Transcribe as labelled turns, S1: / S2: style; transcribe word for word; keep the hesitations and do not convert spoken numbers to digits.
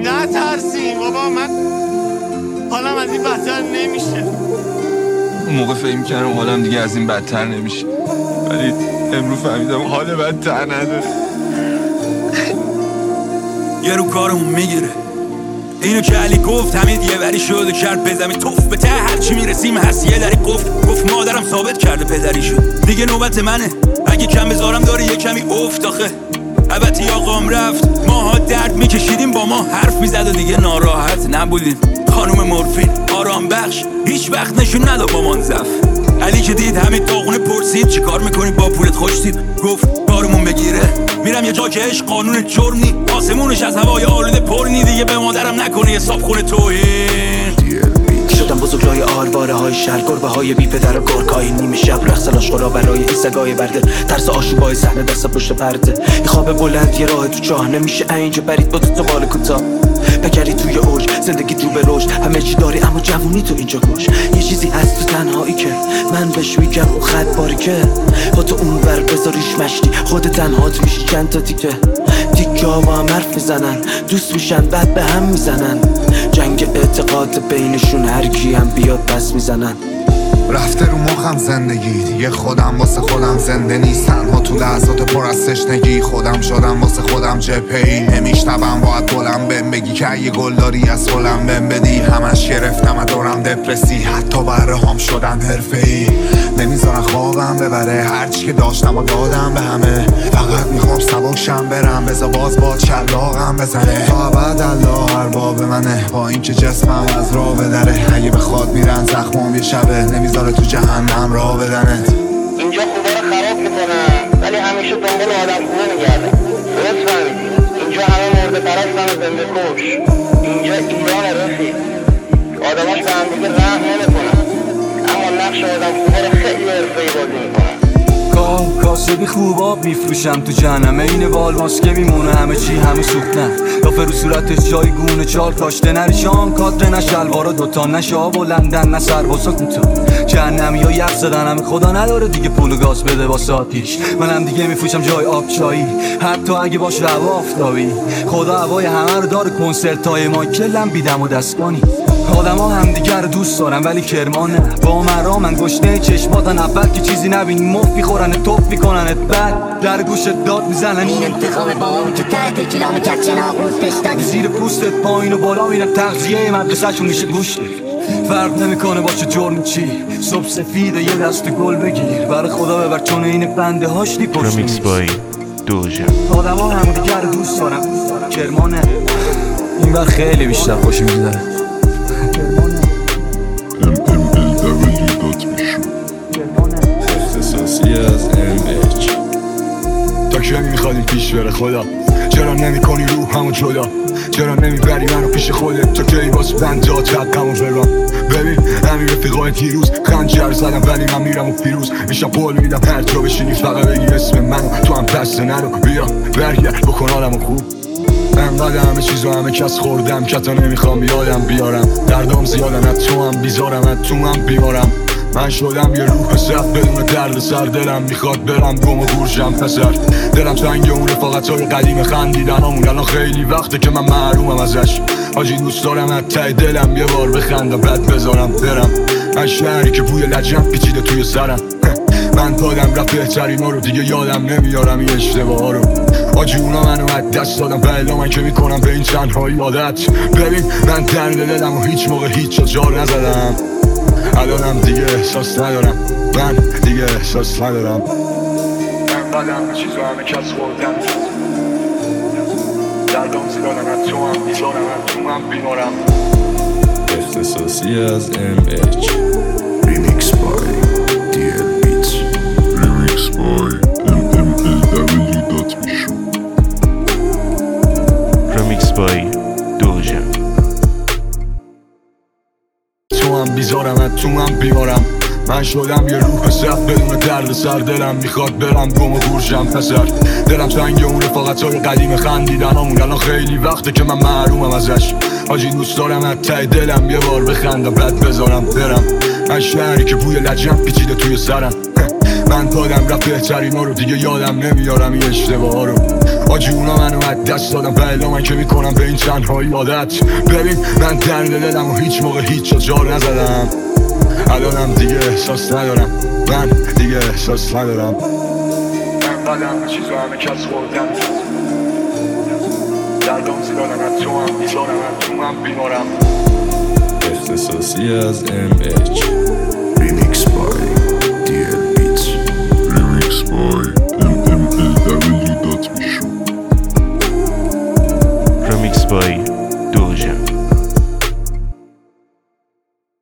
S1: نه ترسیم بابا، من حالم از این بدتر نمیشه.
S2: اون موقع فکر می‌کردم حالم دیگه از این بدتر نمیشه، ولی امروز فهمیدم حال بدتر نداره.
S3: یه رو کارمون میگیره اینو که علی گفت، همین یه وری شده کرد بزمی توف به ته هرچی میرسیم هست یه دری قفل. گفت مادرم ثابت کرده پدریشو، دیگه نوبت منه اگه کم بذارم داره یه کمی افت. آخه البته آقام رفت، ماها درد میکشیدیم با ما حرف میزد و دیگه ناراحت نبودیم. خانوم مورفین آرام بخش هیچ وقت نشون نداد با منزف. علی که دید همین تاغونه پرسید چی کار میکنی با پولت خوشتید، گفت کارمون بگیره میرم یه جا که عشق قانون جرم نی، آسمونش از هوای آلوده پر نی، دیگه به مادرم نکنه یه صاحب خونه توهین.
S4: شدم بزرگرای آرواره های شهر، گربه های بی پدر و گرگای نیمه شب، رقص لاشخورا برای این سگای برده، ترس آشوبای صحنه دست پشت پرده. یه خواب بلند یه راه تو چاه، نمیشه اینجا برید با تو بال کوتاه، بگری توی اوج زندگی تو به رشد، همه چی داری اما جوونی تو اینجا کش. یه چیزی هست تو تنهایی که من بهش میگم اون خط باری که با تو اون ور بذاریش مشتی، خود تنهات میشی چند تا تیکه تیکه ها با هم حرف میزنن، دوست میشن بعد به هم میزنن، جنگ اعتقاد بینشون هر کی هم بیاد پس میزنن.
S5: رفته رو مخم زندگی دیگه، خودم واسه خودم زنده نیست، تنها تو لحظات پر از تشنگی، خودم شدم واسه خودم جبهه‌ای، نمیشنوم باید بلند بهم بگی که یه گل داری از گلم بهم بدی، همش گرفتم از دورم دپرسی، حتی بره هم شدن حرفه‌ای، نمیذارن خوابم ببره هرچی که داشتم و دادم به همه، فقط میخوام سبکشم برم بذار باز با شلاقم بزنه، تا بعد الله ارباب منه، با اینکه جسمم از راه بدره، اگه بخواد میرن زخمام یه شبه نمیذاره تو جهنم راه بدنت.
S6: اینجا خوبا رو خراب میکنن ولی همیشه دنبال آدم خوبه میگردن، درست فهمیدی؟ اینجا همه مرده پرستن و زنده کش، اینجا ایران رفیق، آدماش به هم دیگه رحم نمیکنن، اما نقش آدم خوبا رو خیلی حرفه‌ای بازی میکنن.
S7: کاسبی خوب آب میفروشم تو جهنم، این بال ماسکه میمونه همه چی همه سوختن، دافه رو صورتش جایگونه چار کاشته نره شام کادر نه شلوارا دوتا نه شاب و لندن نه سربازا کوتا، جهنمی ها یخ زدن همه خدا نداره دیگه پول و گاز بده واسه آتیش، منم دیگه میفروشم جای آب چایی حتی اگه باشه هوا آفتابی، خدا هوای همه رو داره کنسرت های ما کلم بیدم و دستگانی، آدم ها هم دیگر رو دوست دارن ولی کرمان نه، با مرا من گشنه چشماتن، اول که چیزی نبینی مف میخورن توف میکننت، بعد در گوشت داد میزنن این
S8: انتخاب با اون که تحت کلام کچنا قوستش دادی،
S7: زیر پوستت پایین و بالا میرن تغذیه مدرسه‌شون میشه گوشت، فرق نمیکنه باشه جرم چی، صبح سفیده یه دست گل بگیر برای خدا ببر چون این بنده هاش دی پشت
S9: رمیکس بای دوژه.
S7: آدم ها هم دیگر رو دوست دارن کرمانه، این بر خیلی بیشتر خوش میگذره.
S10: اختصاصی از ام اچ. تا که نمیخوادیم پیش بره خدا، چرا نمی کنی روح همو جدا، چرا نمیبری منو پیش خودت، تا که ای باز بندات حقمو برام. ببین همین رفیقای دیروز خنجر زدم ولی من میرم و پیروز میشم، قول میدم هر جا بشینی فقط بگی اسم منو، تو هم دست نرو بیا برگرد بکن حالمو خوب، انقدر همه چیزو همه کس خوردم که تا نمیخوام بیادم بیارم، دردام زیادم از تو هم بیزارم از تو هم بیمارم، من شدم یه روح سخت بدون درد سر، دلم میخواد برم گم و گورشم پسر، دلم تنگ اون رفاقتای قدیم خندیدن همون، الان خیلی وقته که من محرومم ازش، حاجی دوست دارم از ته دلم یه بار بخندم بعد بذارم برم، من شهری که بوی لجم پیچیده توی سرم، من دادم رفت بهترین ها رو دیگه یادم نمیارم این اشتباه ها رو، حاجی اونا منو از دست دادم و الا من که میکنم به این چندهایی عادت، ببین من درد دلم و هیچ موقع هیچ جا جار نزدم، الانم دیگه احساس ندارم، من دیگه احساس ندارم، من قدم چیزو همه کس خوردم، دردام زیادم از تو هم بیزارم از تو هم بیمارم.
S9: اختصاصی از ام اچ.
S5: ریمیکس بای دی ال بیتس، ریمیکس بای ام ام ال دبلیو دات میشو،
S9: رمیکس بای دوژه.
S10: تو هم بیزارم از تو هم بیمارم، من شدم یه روح سخت بدون درد سر، دلم میخواد برم گم و گورشم پسر، دلم تنگ اون رفاقتای قدیم خندیدن همون، الان خیلی وقته که من محرومم ازش، حاجی دوست دارم از ته دلم یه بار بخندم بعد بذارم برم، من شهری که بوی لجم پیچیده توی سرم، من دادم رفت بهترینا رو دیگه یادم نمیارم این اشتباه ها رو آجی اونا منو از دست دادم بلا من که میکنم به این تنهایی عادت ببین من درد دلم و هیچ موقع هیچ جا جا نزدم الانم دیگه احساس ندارم من دیگه احساس ندارم من بدم به چیزو همه کس خوردم دردام زیادم از تو هم بیزارم از تو هم بیمارم
S11: اختصاصی از ام اچ